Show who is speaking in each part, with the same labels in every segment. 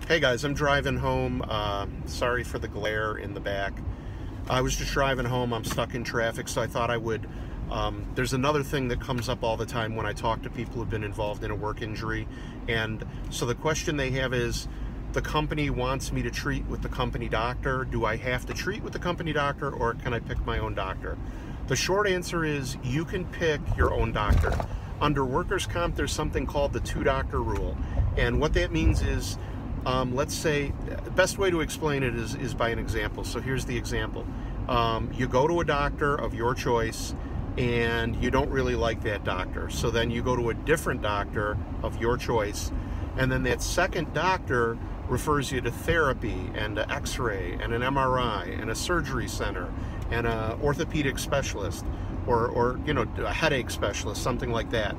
Speaker 1: Hey guys, I'm driving home. Sorry for the glare in the back. I was just driving home. I'm stuck in traffic, so I thought I would. There's another thing that comes up all the time when I talk to people who've been involved in a work injury. And so the question they have is, the company wants me to treat with the company doctor. Do I have to treat with the company doctor, or can I pick my own doctor? The short answer is you can pick your own doctor. Under workers' comp, there's something called the two-doctor rule. And what that means is, let's say, the best way to explain it is by an example. So here's the example. You go to a doctor of your choice and you don't really like that doctor. So then you go to a different doctor of your choice, and then that second doctor refers you to therapy and to x-ray and an MRI and a surgery center and an orthopedic specialist or a headache specialist, something like that.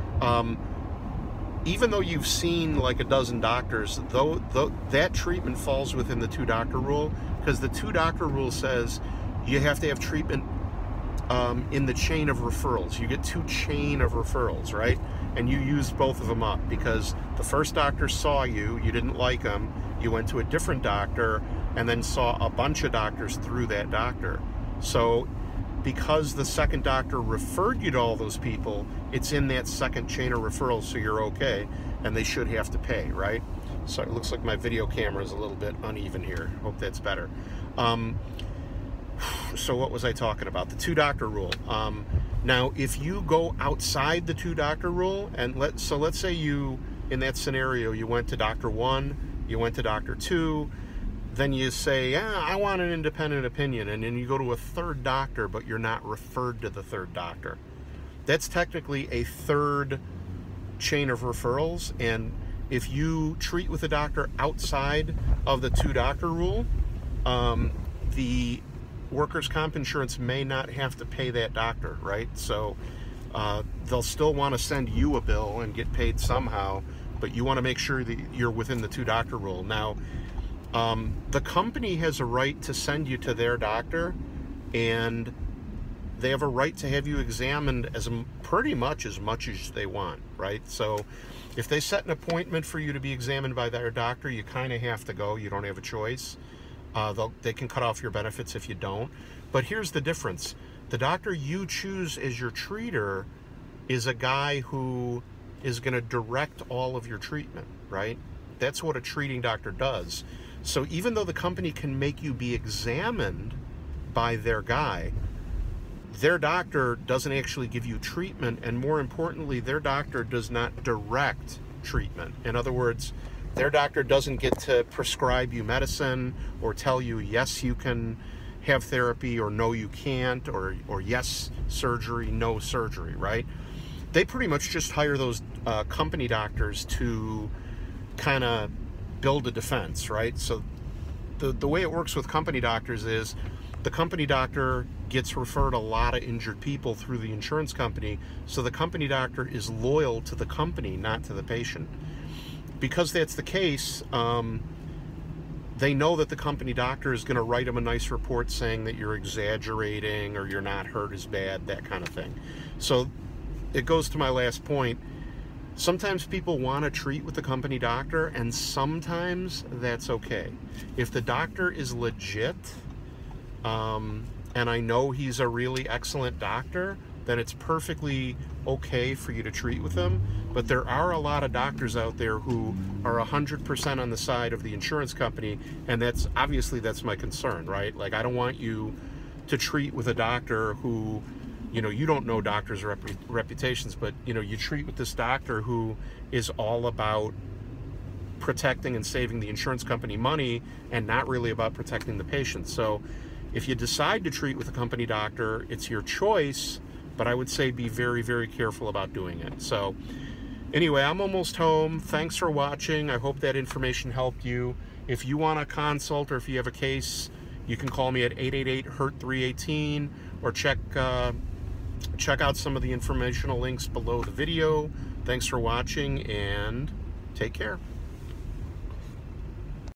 Speaker 1: Even though you've seen like a dozen doctors, though that treatment falls within the two-doctor rule, because the two-doctor rule says you have to have treatment in the chain of referrals. You get two chain of referrals, right? And you use both of them up because the first doctor saw you didn't like them, you went to a different doctor, and then saw a bunch of doctors through that doctor. So because the second doctor referred you to all those people, it's in that second chain of referrals, so you're okay, and they should have to pay, right? So it looks like my video camera is a little bit uneven here. Hope that's better. So what was I talking about? The two-doctor rule. Now, if you go outside the two-doctor rule, and let's say you, in that scenario, you went to Doctor 1, you went to Doctor 2, then you say, I want an independent opinion, and then you go to a third doctor, but you're not referred to the third doctor. That's technically a third chain of referrals, and if you treat with a doctor outside of the two-doctor rule, the workers' comp insurance may not have to pay that doctor, right? So they'll still want to send you a bill and get paid somehow, but you want to make sure that you're within the two-doctor rule. Now, the company has a right to send you to their doctor, and they have a right to have you examined pretty much as they want, right? So if they set an appointment for you to be examined by their doctor, you kind of have to go. You don't have a choice. They can cut off your benefits if you don't. But here's the difference. The doctor you choose as your treater is a guy who is going to direct all of your treatment, right? That's what a treating doctor does. So even though the company can make you be examined by their guy, their doctor doesn't actually give you treatment, and more importantly, their doctor does not direct treatment. In other words, their doctor doesn't get to prescribe you medicine or tell you, yes, you can have therapy, or no, you can't, or yes, surgery, no surgery, right? They pretty much just hire those company doctors to kind of build a defense, right? So the way it works with company doctors is the company doctor gets referred a lot of injured people through the insurance company, so the company doctor is loyal to the company, not to the patient. Because that's the case, they know that the company doctor is going to write them a nice report saying that you're exaggerating or you're not hurt as bad, that kind of thing. So it goes to my last point. Sometimes people want to treat with the company doctor, and sometimes that's okay. If the doctor is legit, and I know he's a really excellent doctor, then it's perfectly okay for you to treat with him. But there are a lot of doctors out there who are 100% on the side of the insurance company, and that's my concern, right? Like, I don't want you to treat with a doctor who, you don't know doctors' reputations, but, you treat with this doctor who is all about protecting and saving the insurance company money and not really about protecting the patient. So if you decide to treat with a company doctor, it's your choice, but I would say be very, very careful about doing it. So anyway, I'm almost home. Thanks for watching. I hope that information helped you. If you want a consult or if you have a case, you can call me at 888-HURT-318 or check out some of the informational links below the video. Thanks for watching, and take care.